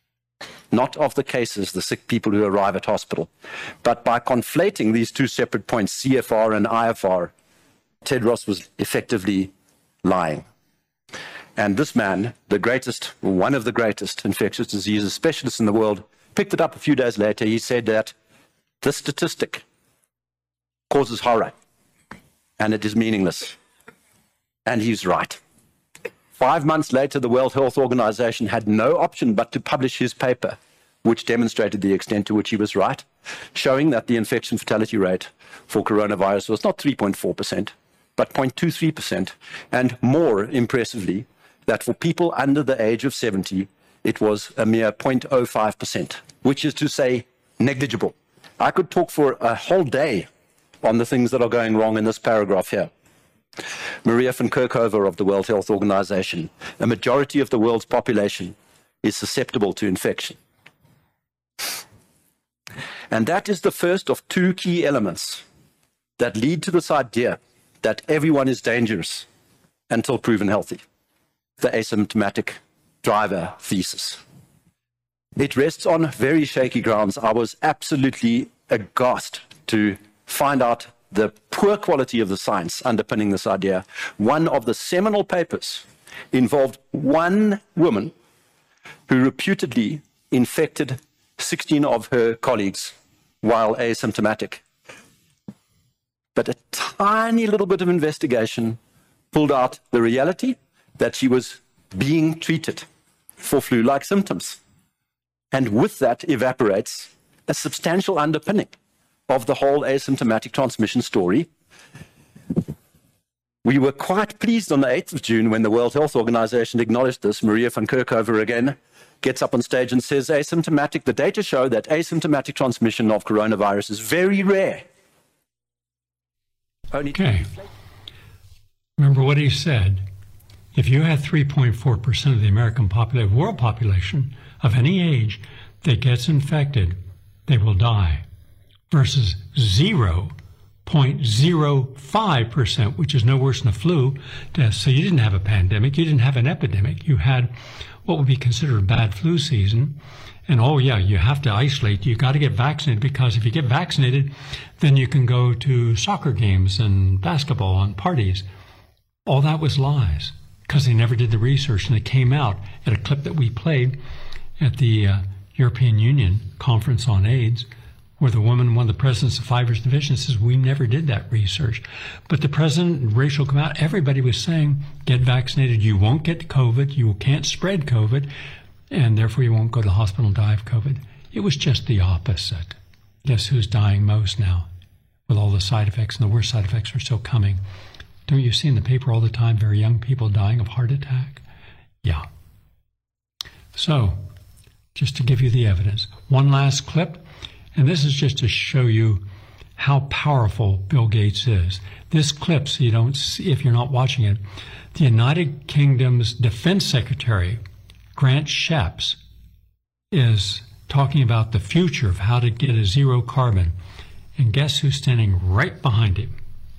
not of the cases, the sick people who arrive at hospital. But by conflating these two separate points, C F R and I F R, Tedros was effectively lying. And this man, the greatest, one of the greatest infectious diseases specialists in the world, picked it up a few days later. He said that this statistic causes horror, and it is meaningless. And he's right. Five months later, the World Health Organization had no option but to publish his paper, which demonstrated the extent to which he was right, showing that the infection fatality rate for coronavirus was not three point four percent, but zero point two three percent, and more impressively, that for people under the age of seventy, it was a mere zero point zero five percent, which is to say negligible. I could talk for a whole day on the things that are going wrong in this paragraph here. Maria van Kerkhove of the World Health Organization, a majority of the world's population is susceptible to infection. And that is the first of two key elements that lead to this idea that everyone is dangerous until proven healthy, the asymptomatic driver thesis. It rests on very shaky grounds. I was absolutely aghast to find out the poor quality of the science underpinning this idea. One of the seminal papers involved one woman who reputedly infected sixteen of her colleagues while asymptomatic. But a tiny little bit of investigation pulled out the reality that she was being treated for flu-like symptoms. And with that evaporates a substantial underpinning of the whole asymptomatic transmission story. We were quite pleased on the eighth of June when the World Health Organization acknowledged this. Maria van Kerkhove again gets up on stage and says, asymptomatic, the data show that asymptomatic transmission of coronavirus is very rare. Only okay. Remember what he said. If you had three point four percent of the American population, world population of any age that gets infected, they will die, versus zero point zero five percent, which is no worse than a flu death. So you didn't have a pandemic, you didn't have an epidemic. You had what would be considered a bad flu season. And oh yeah, you have to isolate. You got to get vaccinated, because if you get vaccinated, then you can go to soccer games and basketball and parties. All that was lies, because they never did the research, and it came out at a clip that we played at the uh, European Union Conference on AIDS, where the woman, one of the presidents of Pfizer's division, says, we never did that research. But the president, Rachel, come out, everybody was saying, get vaccinated, you won't get COVID, you can't spread COVID, and therefore you won't go to the hospital and die of COVID. It was just the opposite. Guess who's dying most now with all the side effects, and the worst side effects are still coming? Don't you see in the paper all the time very young people dying of heart attack? Yeah. So, just to give you the evidence, one last clip, and this is just to show you how powerful Bill Gates is. This clip, so you don't see, if you're not watching it, the United Kingdom's Defense Secretary, Grant Shapps, is talking about the future of how to get a zero carbon. And guess who's standing right behind him?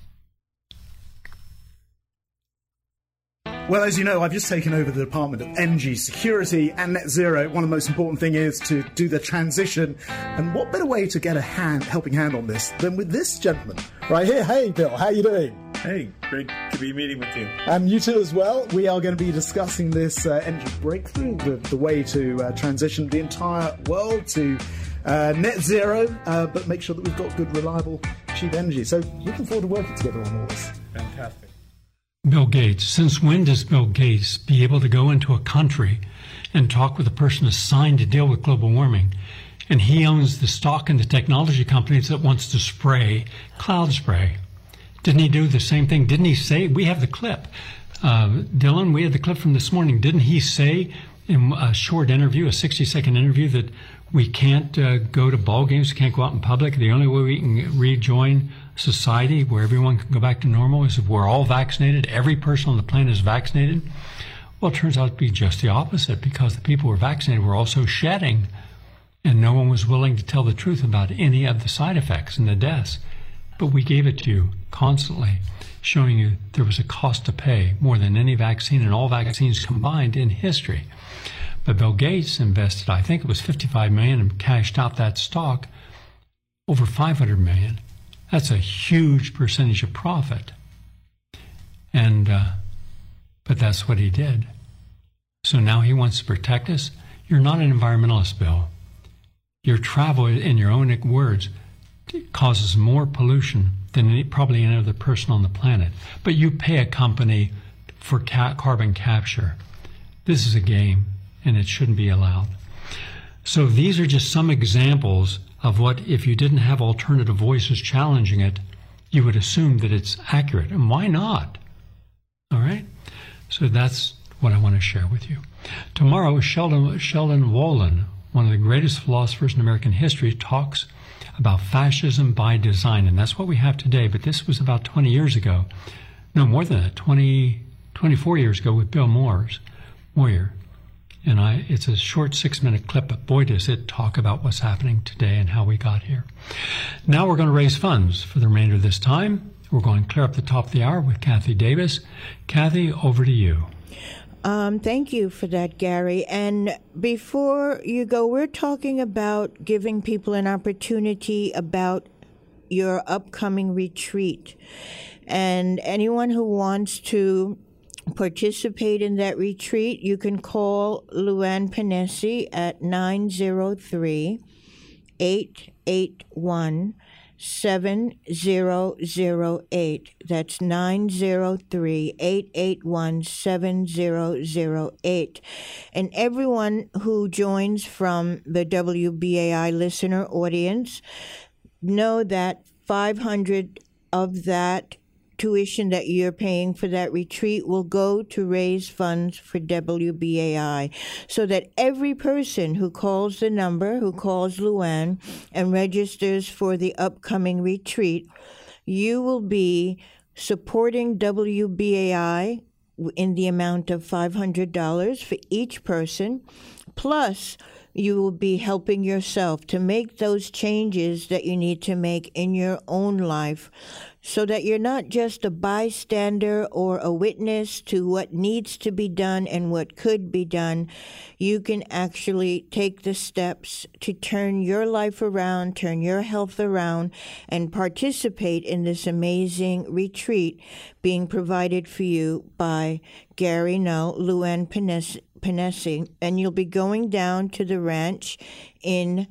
Well, as you know, I've just taken over the Department of Energy Security and Net Zero. One of the most important things is to do the transition. And what better way to get a hand, helping hand on this than with this gentleman right here. Hey, Bill, how you doing? Hey, great to be meeting with you. And you too as well. We are going to be discussing this uh, energy breakthrough, the, the way to uh, transition the entire world to uh, net zero, uh, but make sure that we've got good, reliable, cheap energy. So looking forward to working together on all this. Fantastic. Bill Gates. Since when does Bill Gates be able to go into a country and talk with a person assigned to deal with global warming? And he owns the stock in the technology companies that wants to spray cloud spray. Didn't he do the same thing? Didn't he say, we have the clip. Uh, Dylan, we had the clip from this morning. Didn't he say in a short interview, a sixty second interview, that we can't uh, go to ball games, we can't go out in public. The only way we can rejoin society where everyone can go back to normal is if we're all vaccinated, every person on the planet is vaccinated. Well, it turns out to be just the opposite, because the people who were vaccinated were also shedding, and no one was willing to tell the truth about any of the side effects and the deaths. But we gave it to you constantly, showing you there was a cost to pay more than any vaccine and all vaccines combined in history. But Bill Gates invested, I think it was fifty-five million dollars, and cashed out that stock over five hundred million dollars. That's a huge percentage of profit. And, uh, but that's what he did. So now he wants to protect us. You're not an environmentalist, Bill. Your travel, in your own words, causes more pollution than any, probably any other person on the planet. But you pay a company for ca- carbon capture. This is a game, and it shouldn't be allowed. So these are just some examples of what, if you didn't have alternative voices challenging it, you would assume that it's accurate. And why not? All right? So that's what I want to share with you. Tomorrow, Sheldon, Sheldon Wolin, one of the greatest philosophers in American history, talks about fascism by design. And that's what we have today. But this was about twenty years ago. No, more than that, twenty, twenty-four years ago with Bill Moyers. Moyer. And I, it's a short six-minute clip, but boy, does it talk about what's happening today and how we got here. Now we're going to raise funds for the remainder of this time. We're going to clear up the top of the hour with Kathy Davis. Kathy, over to you. Um, thank you for that, Gary. And before you go, we're talking about giving people an opportunity about your upcoming retreat. And anyone who wants to participate in that retreat, you can call Luann Panesi at nine zero three, eight eight one, seven zero zero eight. That's nine zero three, eight eight one, seven zero zero eight. And everyone who joins from the W B A I listener audience, know that five hundred of that tuition that you're paying for that retreat will go to raise funds for W B A I, so that every person who calls the number, who calls Luann and registers for the upcoming retreat, you will be supporting W B A I in the amount of five hundred dollars for each person, plus you will be helping yourself to make those changes that you need to make in your own life, so that you're not just a bystander or a witness to what needs to be done and what could be done. You can actually take the steps to turn your life around, turn your health around, and participate in this amazing retreat being provided for you by Gary Null, Luann Panesi, Panesi, and you'll be going down to the ranch in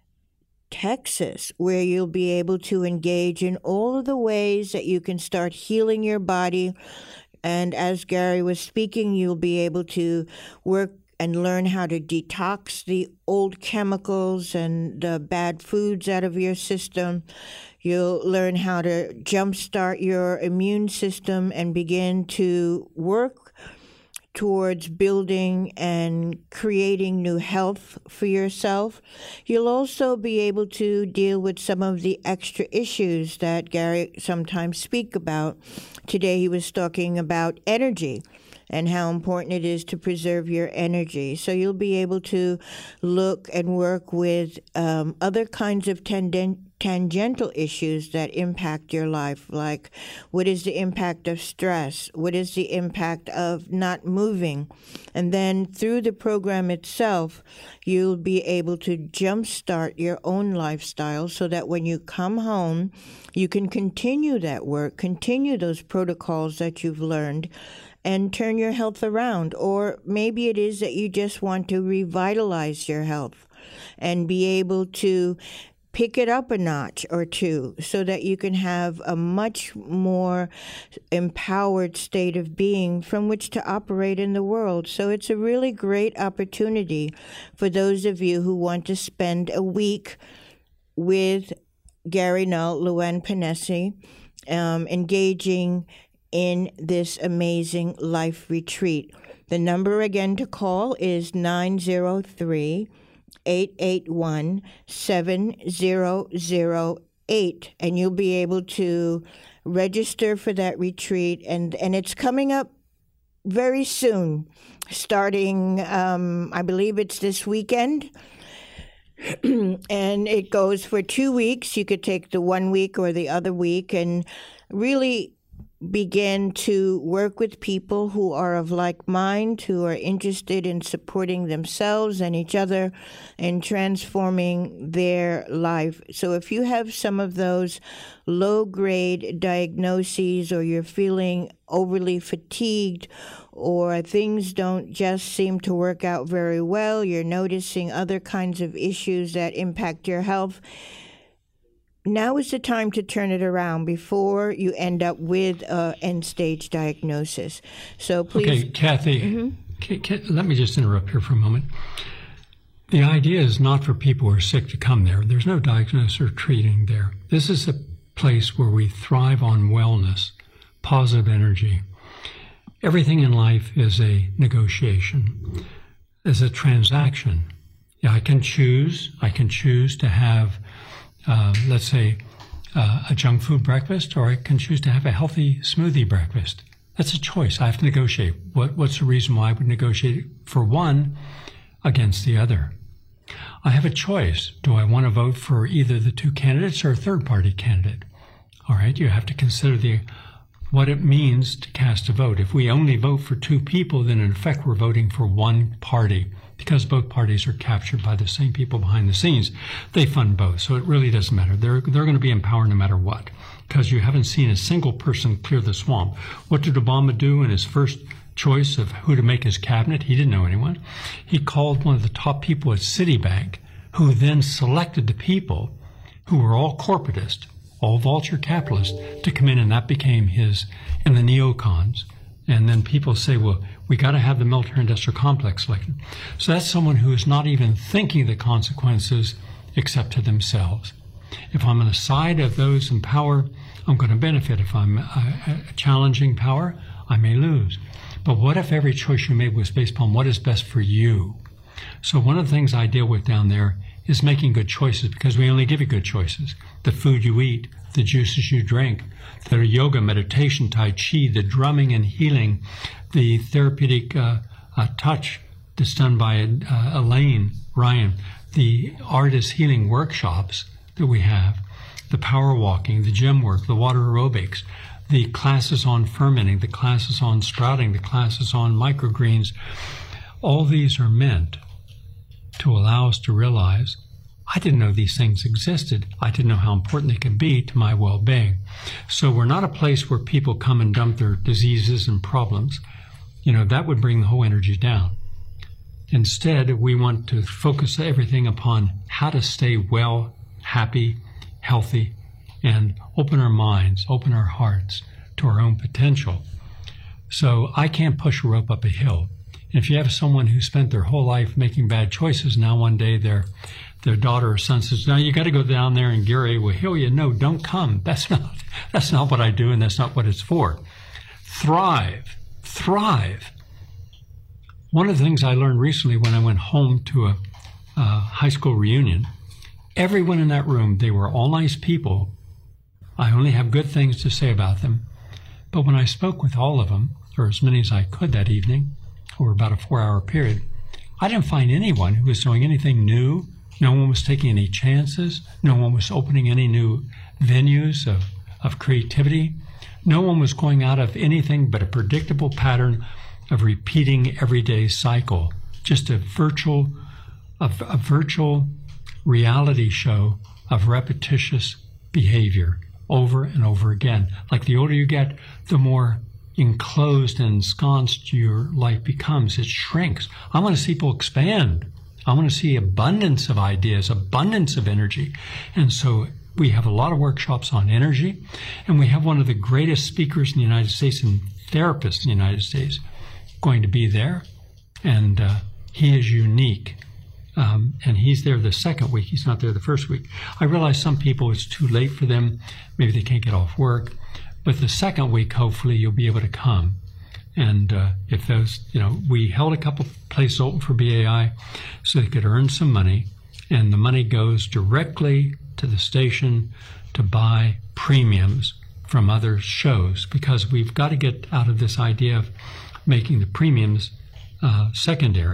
Texas, where you'll be able to engage in all of the ways that you can start healing your body. And as Gary was speaking, you'll be able to work and learn how to detox the old chemicals and the bad foods out of your system. You'll learn how to jumpstart your immune system and begin to work towards building and creating new health for yourself. You'll also be able to deal with some of the extra issues that Gary sometimes speaks about. Today he was talking about energy and how important it is to preserve your energy. So you'll be able to look and work with um, other kinds of tenden- tangential issues that impact your life, like what is the impact of stress? What is the impact of not moving? And then through the program itself, you'll be able to jumpstart your own lifestyle so that when you come home, you can continue that work, continue those protocols that you've learned, and turn your health around. Or maybe it is that you just want to revitalize your health and be able to pick it up a notch or two so that you can have a much more empowered state of being from which to operate in the world. So it's a really great opportunity for those of you who want to spend a week with Gary Null, Luann Panesi, um, engaging in this amazing life retreat. The number again to call is nine zero three, eight eight one, seven zero zero eight, and you'll be able to register for that retreat, and, and it's coming up very soon, starting, um, I believe it's this weekend, and it goes for two weeks. You could take the one week or the other week, and really begin to work with people who are of like mind, who are interested in supporting themselves and each other and transforming their life. So if you have some of those low-grade diagnoses, or you're feeling overly fatigued, or things don't just seem to work out very well, you're noticing other kinds of issues that impact your health, now is the time to turn it around before you end up with an end-stage diagnosis. So please. Okay, Kathy, mm-hmm. can, can, let me just interrupt here for a moment. The idea is not for people who are sick to come there. There's no diagnosis or treating there. This is a place where we thrive on wellness, positive energy. Everything in life is a negotiation, is a transaction. Yeah, I can choose. I can choose to have Uh, let's say, uh, a junk food breakfast, or I can choose to have a healthy smoothie breakfast. That's a choice. I have to negotiate. What, what's the reason why I would negotiate for one against the other? I have a choice. Do I want to vote for either the two candidates or a third-party candidate? All right, you have to consider the what it means to cast a vote. If we only vote for two people, then in effect we're voting for one party, because both parties are captured by the same people behind the scenes. They fund both, so it really doesn't matter. They're, they're going to be in power no matter what, because you haven't seen a single person clear the swamp. What did Obama do in his first choice of who to make his cabinet? He didn't know anyone. He called one of the top people at Citibank, who then selected the people who were all corporatist, all vulture capitalists, to come in, and that became his, and the neocons. And then people say, well, we got to have the military-industrial complex selected. So that's someone who is not even thinking the consequences except to themselves. If I'm on the side of those in power, I'm going to benefit. If I'm uh, challenging power, I may lose. But what if every choice you made was based upon what is best for you? So one of the things I deal with down there is making good choices, because we only give you good choices. The food you eat, the juices you drink, the yoga, meditation, tai chi, the drumming and healing, the therapeutic uh, uh, touch that's done by uh, Elaine Ryan, the artist healing workshops that we have, the power walking, the gym work, the water aerobics, the classes on fermenting, the classes on sprouting, the classes on microgreens. All these are meant to allow us to realize, I didn't know these things existed. I didn't know how important they could be to my well-being. So we're not a place where people come and dump their diseases and problems. You know, that would bring the whole energy down. Instead, we want to focus everything upon how to stay well, happy, healthy, and open our minds, open our hearts to our own potential. So I can't push a rope up a hill. If you have someone who spent their whole life making bad choices, now one day their their daughter or son says, "Now you got to go down there and Gary will heal you." No, don't come. That's not that's not what I do, and that's not what it's for. Thrive, thrive. One of the things I learned recently when I went home to a, a high school reunion, everyone in that room, they were all nice people. I only have good things to say about them. But when I spoke with all of them, or as many as I could that evening, over about a four-hour period, I didn't find anyone who was doing anything new. No one was taking any chances. No one was opening any new venues of, of creativity. No one was going out of anything but a predictable pattern of repeating everyday cycle, just a virtual, a, a virtual reality show of repetitious behavior over and over again. Like the older you get, the more enclosed and ensconced your life becomes. It shrinks. I want to see people expand. I want to see abundance of ideas, abundance of energy. And so we have a lot of workshops on energy, and we have one of the greatest speakers in the United States and therapists in the United States going to be there. And uh, he is unique. Um, and he's there the second week. He's not there the first week. I realize some people, it's too late for them. Maybe they can't get off work. But the second week, hopefully, you'll be able to come. And uh, if those, you know, we held a couple places open for B A I so they could earn some money. And the money goes directly to the station to buy premiums from other shows, because we've got to get out of this idea of making the premiums uh, secondary.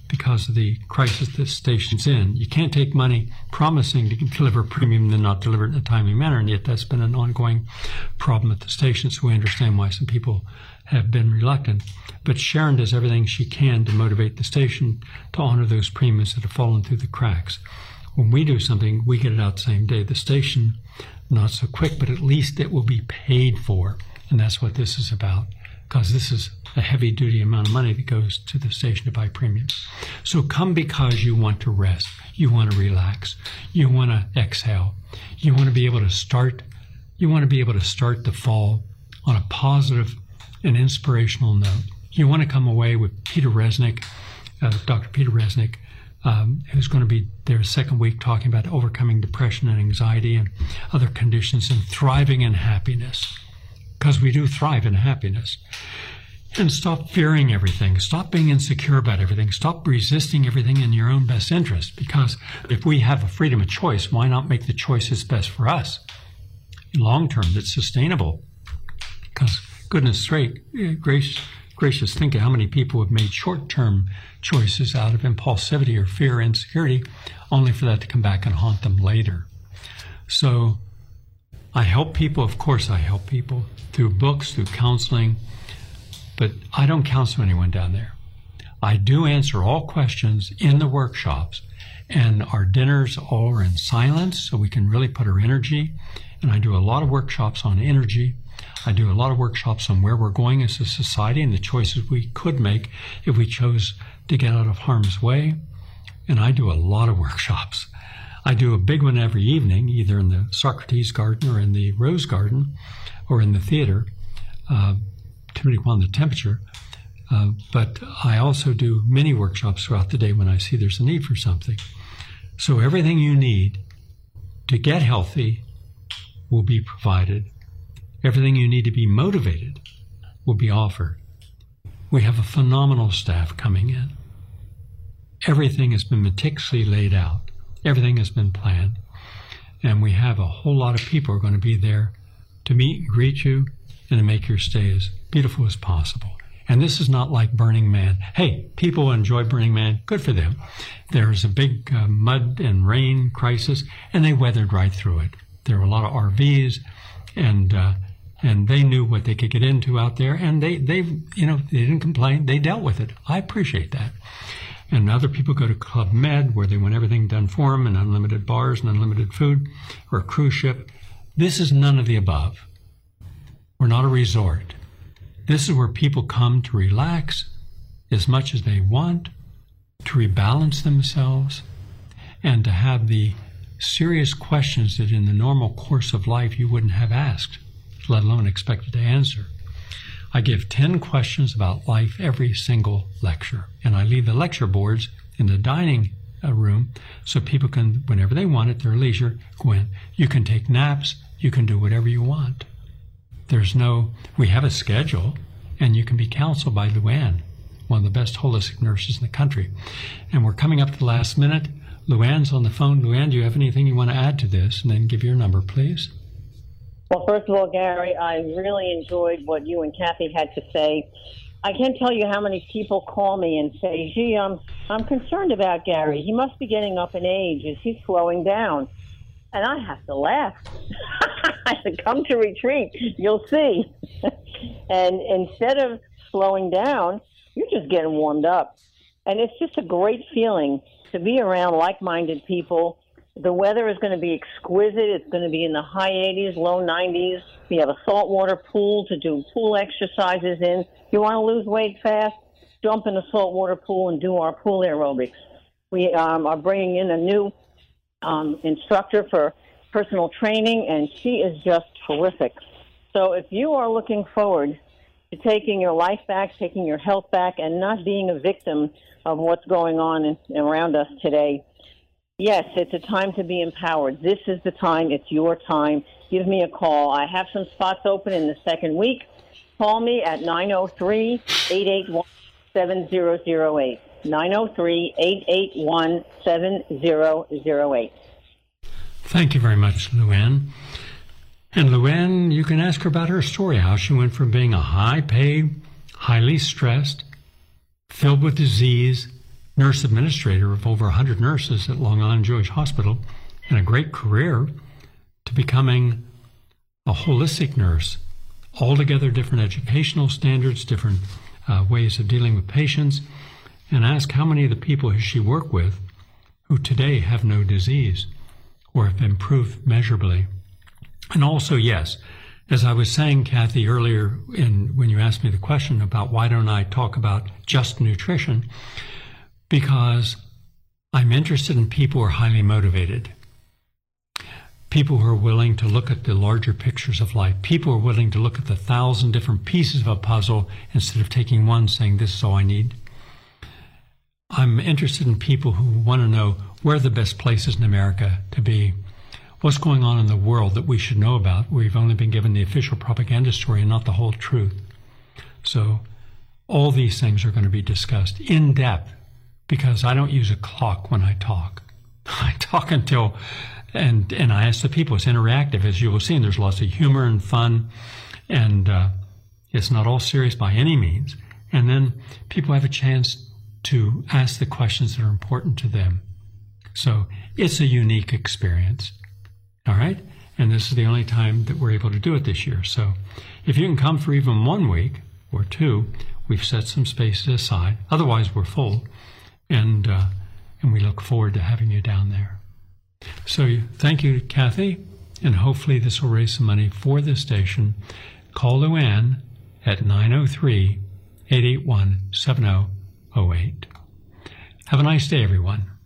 because of the crisis the station's in. You can't take money promising to deliver premium and then not deliver it in a timely manner, and yet that's been an ongoing problem at the station, so we understand why some people have been reluctant. But Sharon does everything she can to motivate the station to honor those premiums that have fallen through the cracks. When we do something, we get it out the same day. The station, not so quick, but at least it will be paid for. And that's what this is about, because this is a heavy-duty amount of money that goes to the station to buy premiums. So come because you want to rest, you want to relax, you want to exhale, you want to be able to start, you want to be able to start the fall on a positive and inspirational note. You want to come away with Peter Resnick, uh, Doctor Peter Resnick, um, who's going to be there second week talking about overcoming depression and anxiety and other conditions and thriving in happiness, because we do thrive in happiness. And stop fearing everything. Stop being insecure about everything. Stop resisting everything in your own best interest, because if we have a freedom of choice, why not make the choices best for us long term that's sustainable? Because goodness sake, gracious, gracious, think of how many people have made short-term choices out of impulsivity or fear or insecurity, only for that to come back and haunt them later. So I help people, of course I help people, through books, through counseling, but I don't counsel anyone down there. I do answer all questions in the workshops, and our dinners all are in silence, so we can really put our energy, and I do a lot of workshops on energy. I do a lot of workshops on where we're going as a society and the choices we could make if we chose to get out of harm's way. And I do a lot of workshops. I do a big one every evening, either in the Socrates Garden or in the Rose Garden or in the theater, uh, depending upon the temperature. Uh, but I also do many workshops throughout the day when I see there's a need for something. So everything you need to get healthy will be provided. Everything you need to be motivated will be offered. We have a phenomenal staff coming in. Everything has been meticulously laid out. Everything has been planned. And we have a whole lot of people who are going to be there to meet and greet you and to make your stay as beautiful as possible. And this is not like Burning Man. Hey, people enjoy Burning Man. Good for them. There was a big uh, mud and rain crisis, and they weathered right through it. There were a lot of R Vs, and uh, and they knew what they could get into out there, and they, they, you know, they didn't complain. They dealt with it. I appreciate that. And other people go to Club Med, where they want everything done for them, and unlimited bars and unlimited food, or a cruise ship. This is none of the above. We're not a resort. This is where people come to relax as much as they want, to rebalance themselves, and to have the serious questions that in the normal course of life you wouldn't have asked, let alone expected to answer. I give ten questions about life every single lecture, and I leave the lecture boards in the dining room so people can, whenever they want at their leisure, go in. You can take naps, you can do whatever you want. There's no, we have a schedule, and you can be counseled by Luann, one of the best holistic nurses in the country. And we're coming up to the last minute. Luann's on the phone. Luann, do you have anything you want to add to this? And then give your number, please. Well, first of all, Gary, I really enjoyed what you and Kathy had to say. I can't tell you how many people call me and say, gee, I'm, I'm concerned about Gary. He must be getting up in age. Is he slowing down? And I have to laugh. I said, come to retreat. You'll see. And instead of slowing down, you're just getting warmed up. And it's just a great feeling to be around like-minded people. The weather is going to be exquisite. It's going to be in the high eighties, low nineties. We have a saltwater pool to do pool exercises in. You want to lose weight fast? Jump in the saltwater pool and do our pool aerobics. We um, are bringing in a new um, instructor for personal training, and she is just terrific. So if you are looking forward to taking your life back, taking your health back, and not being a victim of what's going on in, around us today, yes, it's a time to be empowered. This is the time. It's your time. Give me a call. I have some spots open in the second week. Call me at nine oh three, eight eight one, seven oh oh eight. nine oh three, eight eight one, seven oh oh eight. Thank you very much, Luann. And Luann, you can ask her about her story, how she went from being a high-paid, highly stressed, filled with disease, nurse administrator of over one hundred nurses at Long Island Jewish Hospital and a great career to becoming a holistic nurse, altogether different educational standards, different uh, ways of dealing with patients, and ask how many of the people who she worked with who today have no disease or have improved measurably. And also, yes, as I was saying, Kathy, earlier in, when you asked me the question about why don't I talk about just nutrition, because I'm interested in people who are highly motivated, people who are willing to look at the larger pictures of life, people who are willing to look at the thousand different pieces of a puzzle instead of taking one saying, this is all I need. I'm interested in people who want to know where are the best places in America to be, what's going on in the world that we should know about. We've only been given the official propaganda story and not the whole truth. So all these things are going to be discussed in depth, because I don't use a clock when I talk. I talk until, and and I ask the people, it's interactive, as you will see, and there's lots of humor and fun, and uh, it's not all serious by any means. And then people have a chance to ask the questions that are important to them. So it's a unique experience. All right? And this is the only time that we're able to do it this year. So if you can come for even one week or two, we've set some spaces aside. Otherwise, we're full. And, uh, and we look forward to having you down there. So thank you, Kathy. And hopefully this will raise some money for this station. Call Luann at nine oh three, eight eight one, seven oh oh eight. Have a nice day, everyone.